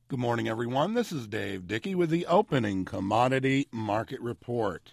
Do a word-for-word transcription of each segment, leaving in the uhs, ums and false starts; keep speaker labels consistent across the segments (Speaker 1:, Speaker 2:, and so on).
Speaker 1: Good morning, everyone. This is Dave Dickey with the opening commodity market report.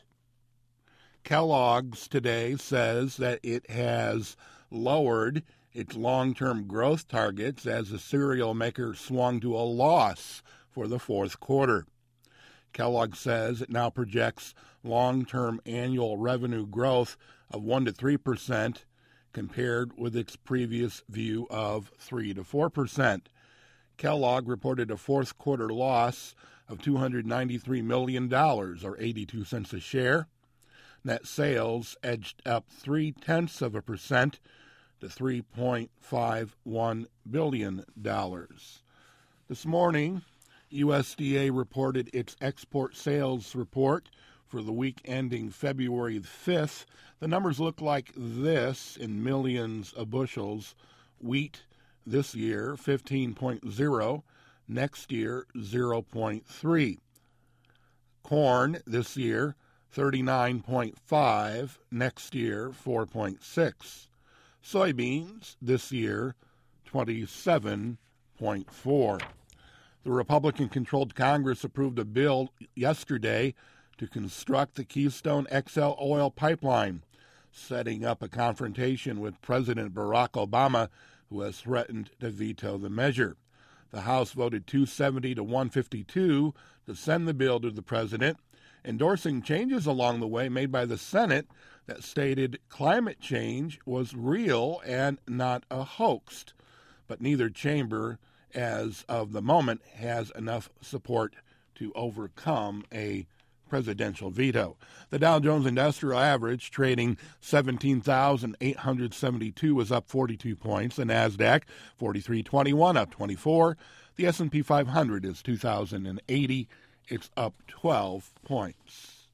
Speaker 1: Kellogg's today says that it has lowered its long-term growth targets as the cereal maker swung to a loss for the fourth quarter. Kellogg says it now projects long-term annual revenue growth of one to three percent compared with its previous view of three to four percent. Kellogg reported a fourth quarter loss of two hundred ninety-three million dollars, or eighty-two cents a share. Net sales edged up three-tenths of a percent to three point five one billion dollars. This morning, U S D A reported its export sales report for the week ending February fifth. The numbers look like this in millions of bushels. Wheat this year, fifteen point zero. Next year, zero point three. Corn this year, thirty-nine point five. Next year, four point six. Soybeans this year, twenty-seven point four. The Republican-controlled Congress approved a bill yesterday to construct the Keystone X L oil pipeline, setting up a confrontation with President Barack Obama, who has threatened to veto the measure. The House voted two seventy to one fifty-two to send the bill to the president, endorsing changes along the way made by the Senate that stated climate change was real and not a hoax. But neither chamber, as of the moment, has enough support to overcome a presidential veto. The Dow Jones Industrial Average, trading seventeen thousand eight hundred seventy-two, was up forty-two points. The NASDAQ, forty-three twenty-one, up twenty-four. The S and P five hundred is two thousand eighty. It's up twelve points.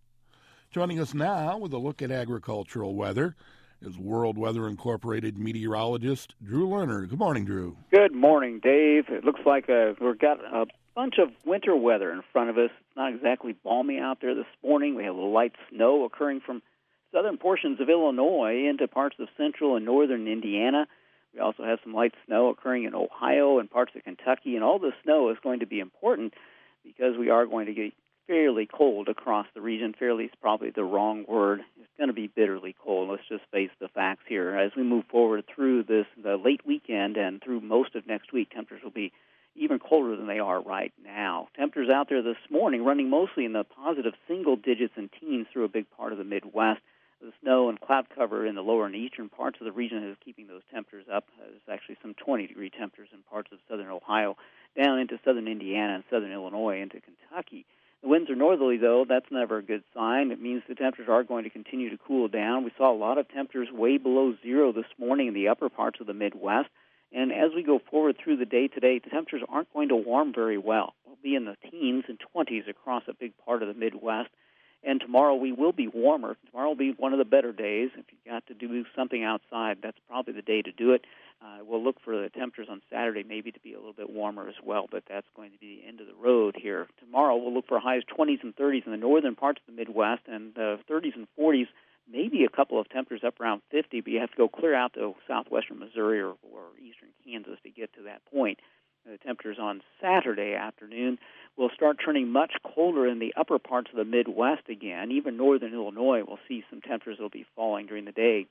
Speaker 1: Joining us now with a look at agricultural weather is World Weather Incorporated meteorologist Drew Lerner. Good morning, Drew.
Speaker 2: Good morning, Dave. It looks like uh, we've got a bunch of winter weather in front of us. It's not exactly balmy out there this morning. We have a little light snow occurring from southern portions of Illinois into parts of central and northern Indiana. We also have some light snow occurring in Ohio and parts of Kentucky, and all this snow is going to be important because we are going to get fairly cold across the region. Fairly is probably the wrong word. It's going to be bitterly cold. Let's just face the facts here. As we move forward through this the late weekend and through most of next week, temperatures will be even colder than they are right now. Temperatures out there this morning running mostly in the positive single digits and teens through a big part of the Midwest. The snow and cloud cover in the lower and eastern parts of the region is keeping those temperatures up. There's actually some twenty-degree temperatures in parts of southern Ohio, down into southern Indiana and southern Illinois, into Kentucky. The winds are northerly, though. That's never a good sign. It means the temperatures are going to continue to cool down. We saw a lot of temperatures way below zero this morning in the upper parts of the Midwest. And as we go forward through the day today, the temperatures aren't going to warm very well. They'll be in the teens and twenties across a big part of the Midwest. And tomorrow we will be warmer. Tomorrow will be one of the better days. If you've got to do something outside, that's probably the day to do it. Uh, we'll look for the temperatures on Saturday maybe to be a little bit warmer as well, but that's going to be the end of the road here. Tomorrow we'll look for highs twenties and thirties in the northern parts of the Midwest, and uh, thirties and forties, maybe a couple of temperatures up around fifty, but you have to go clear out to southwestern Missouri or, or eastern Kansas to get to that point. The temperatures on Saturday afternoon will start turning much colder in the upper parts of the Midwest again. Even northern Illinois will see some temperatures that will be falling during the day.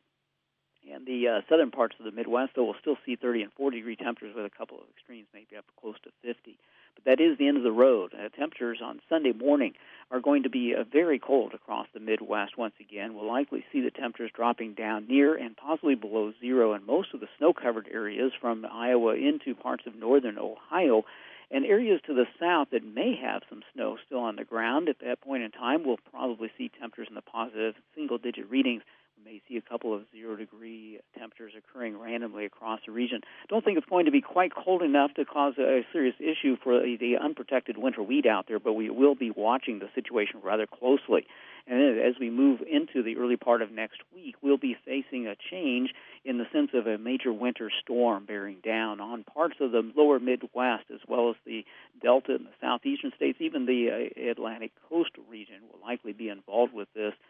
Speaker 2: And the uh, southern parts of the Midwest, though, will still see thirty and forty-degree temperatures with a couple of extremes, maybe up close to fifty. But that is the end of the road. Uh, temperatures on Sunday morning are going to be uh, very cold across the Midwest once again. We'll likely see the temperatures dropping down near and possibly below zero in most of the snow-covered areas from Iowa into parts of northern Ohio. And areas to the south that may have some snow still on the ground at that point in time will probably see temperatures in the positive single-digit readings. We may see a couple of zero-degree temperatures occurring randomly across the region. Don't think it's going to be quite cold enough to cause a serious issue for the unprotected winter wheat out there, but we will be watching the situation rather closely. And as we move into the early part of next week, we'll be facing a change in the sense of a major winter storm bearing down on parts of the lower Midwest as well as the Delta and the southeastern states. Even the uh, Atlantic coastal region will likely be involved with this. The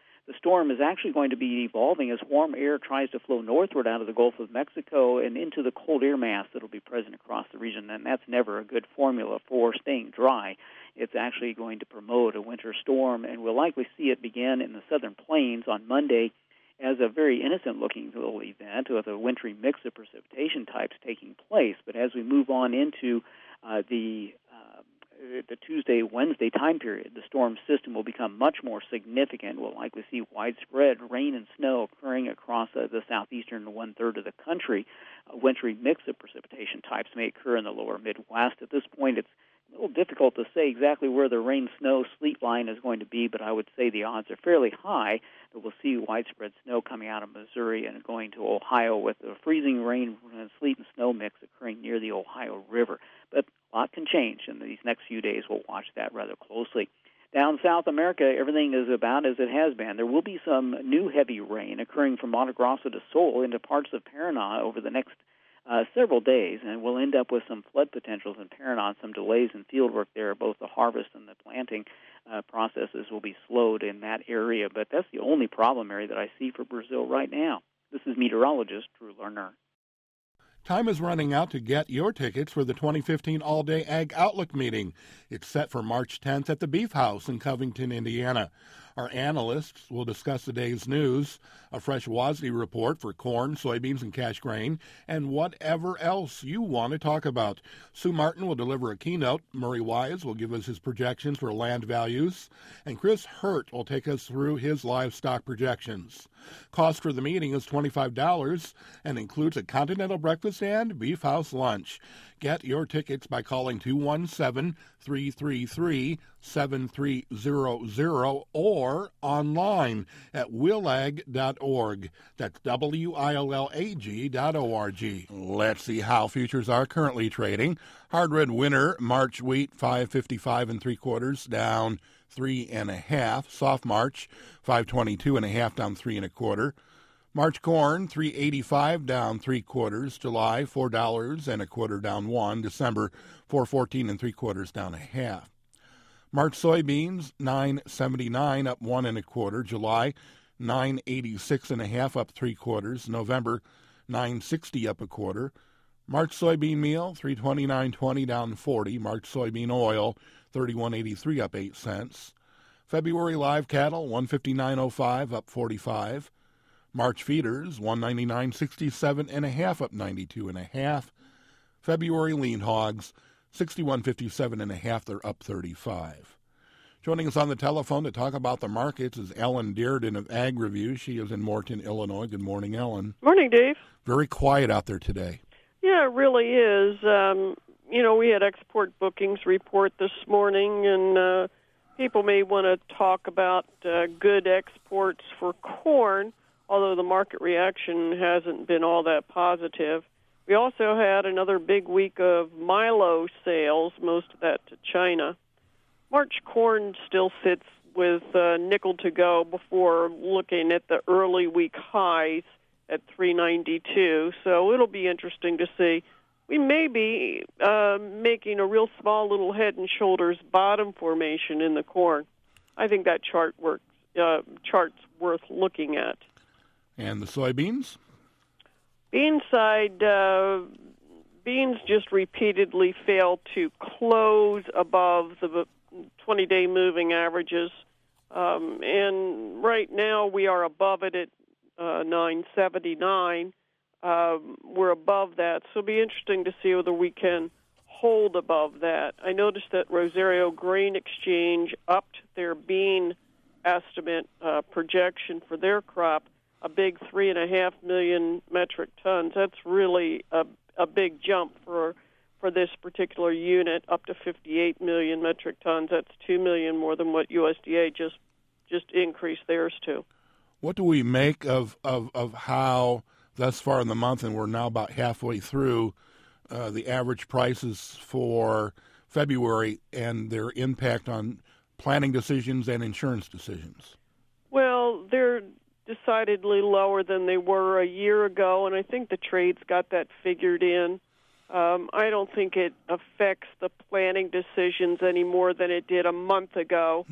Speaker 2: storm is actually going to be evolving as warm air tries to flow northward out of the Gulf of Mexico and into the cold air mass that will be present across the region. And that's never a good formula for staying dry. It's actually going to promote a winter storm, and we'll likely see it begin in the southern plains on Monday as a very innocent-looking little event with a wintry mix of precipitation types taking place. But as we move on into uh, the uh, the Tuesday, Wednesday time period, the storm system will become much more significant. We'll likely see widespread rain and snow occurring across uh, the southeastern one-third of the country. A wintry mix of precipitation types may occur in the lower Midwest. At this point, it's a little difficult to say exactly where the rain, snow, sleet line is going to be, but I would say the odds are fairly high that we'll see widespread snow coming out of Missouri and going to Ohio with the freezing rain, sleet, and snow mix occurring near the Ohio River. But a lot can change in these next few days. We'll watch that rather closely. Down South America, everything is about as it has been. There will be some new heavy rain occurring from Mato Grosso to Sol into parts of Paraná over the next Uh, several days, and we'll end up with some flood potentials in Paraná, some delays in field work there. Both the harvest and the planting uh, processes will be slowed in that area, but that's the only problem area that I see for Brazil right now. This is meteorologist Drew Lerner.
Speaker 1: Time is running out to get your tickets for the twenty fifteen All-Day Ag Outlook meeting. It's set for March tenth at the Beef House in Covington, Indiana. Our analysts will discuss the day's news, a fresh W A S D report for corn, soybeans, and cash grain, and whatever else you want to talk about. Sue Martin will deliver a keynote. Murray Wise will give us his projections for land values, and Chris Hurt will take us through his livestock projections. Cost for the meeting is twenty-five dollars and includes a continental breakfast and Beef House lunch. Get your tickets by calling two one seven, three three three, seven three zero zero or online at willag dot org. That's W I L L A G dot O R G. Let's see how futures are currently trading. Hard red winter, March wheat, five fifty-five and three quarters, down three and a half. Soft March, five twenty-two and a half, down three and a quarter. March corn, three eighty-five, down three quarters. July, four dollars and a quarter, down one. December, four fourteen and three quarters, down a half. March soybeans, nine seventy-nine, up one and a quarter. July, nine eighty-six and a half, up three quarters. November, nine sixty, up a quarter. March soybean meal, three twenty-nine twenty, down forty. March soybean oil, thirty-one eighty-three, up eight cents. February live cattle, one fifty-nine oh five, up forty-five. March feeders, one ninety-nine sixty-seven and a half, up ninety-two and a half. February lean hogs, sixty-one fifty-seven and a half, they're up thirty-five. Joining us on the telephone to talk about the markets is Ellen Dearden of Ag Review. She is in Morton, Illinois. Good morning, Ellen.
Speaker 3: Morning, Dave.
Speaker 1: Very quiet out there today.
Speaker 3: Yeah, it really is. Um, you know, we had export bookings report this morning, and uh, people may want to talk about uh, good exports for corn, although the market reaction hasn't been all that positive. We also had another big week of milo sales, most of that to China. March corn still sits with uh, nickel to go before looking at the early week highs at three ninety-two, so it'll be interesting to see. We may be uh, making a real small little head and shoulders bottom formation in the corn. I think that chart works. Uh, chart's worth looking at.
Speaker 1: And the soybeans?
Speaker 3: Bean side, uh, beans just repeatedly fail to close above the twenty-day moving averages. Um, and right now we are above it at uh, nine seventy-nine. Um, we're above that, so it'll be interesting to see whether we can hold above that. I noticed that Rosario Grain Exchange upped their bean estimate uh, projection for their crop, a big three and a half million metric tons. That's really a, a big jump for for this particular unit, up to fifty-eight million metric tons. That's two million more than what U S D A just just increased theirs to.
Speaker 1: What do we make of of, of how thus far in the month, and we're now about halfway through, uh, the average prices for February and their impact on planning decisions and insurance decisions?
Speaker 3: Well, they're decidedly lower than they were a year ago, and I think the trade's got that figured in. Um, I don't think it affects the planning decisions any more than it did a month ago. Hmm.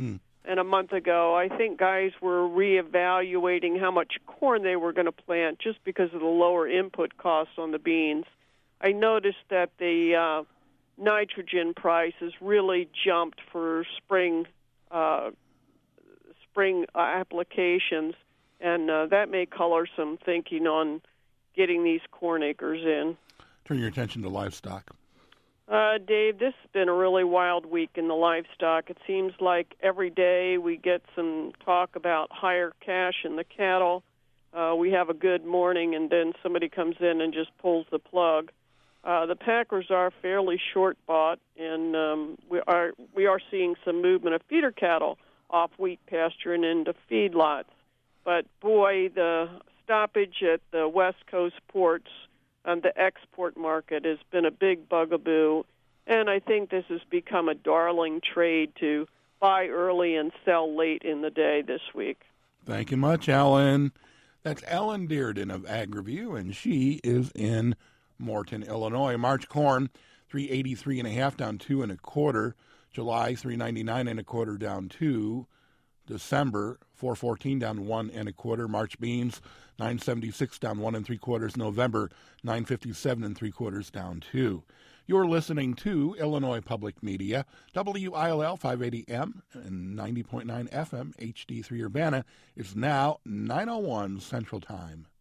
Speaker 3: and a month ago, I think guys were reevaluating how much corn they were going to plant just because of the lower input costs on the beans. I noticed that the uh, nitrogen prices really jumped for spring uh, spring uh, applications, and uh, that may color some thinking on getting these corn acres in.
Speaker 1: Turn your attention to livestock.
Speaker 3: Uh, Dave, this has been a really wild week in the livestock. It seems like every day we get some talk about higher cash in the cattle. Uh, we have a good morning, and then somebody comes in and just pulls the plug. Uh, the packers are fairly short bought, and um, we are we are seeing some movement of feeder cattle off wheat pasture and into feedlots. But boy, the stoppage at the West Coast ports Um, the export market has been a big bugaboo, and I think this has become a darling trade to buy early and sell late in the day this week.
Speaker 1: Thank you much, Ellen. That's Ellen Dearden of AgriView, and she is in Morton, Illinois. March corn, three eighty-three and a half, down two and a quarter. July, three ninety-nine and a quarter, down two. December, four fourteen, down one and a quarter. March beans, nine seventy-six, down one and three quarters. November, nine fifty-seven and three quarters, down two. You're listening to Illinois Public Media, W I L L five eighty M and ninety point nine F M, H D three Urbana. It's now nine oh one Central Time.